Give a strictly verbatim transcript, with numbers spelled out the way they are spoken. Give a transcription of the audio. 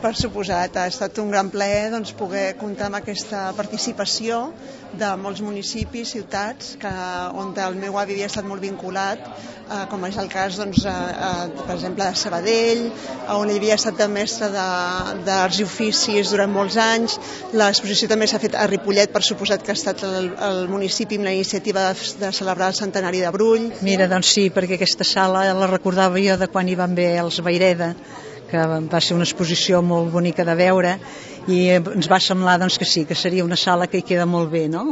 Per suposat, ha estat un gran plaer doncs, poder comptar amb aquesta participació de molts municipis, ciutats, que, on el meu avi havia estat molt vinculat, eh, com és el cas, doncs, eh, eh, per exemple, de Sabadell, on ell havia estat de mestre d'arts i oficis durant molts anys. L'exposició també s'ha fet a Ripollet, per suposat que ha estat el, el municipi amb la iniciativa de, de celebrar el centenari de Brull. Mira, doncs sí, perquè aquesta sala la recordava jo de quan hi van haver els Vayreda, que va ser una exposició molt bonica de veure i ens va semblar doncs, que sí, que seria una sala que hi queda molt bé, no?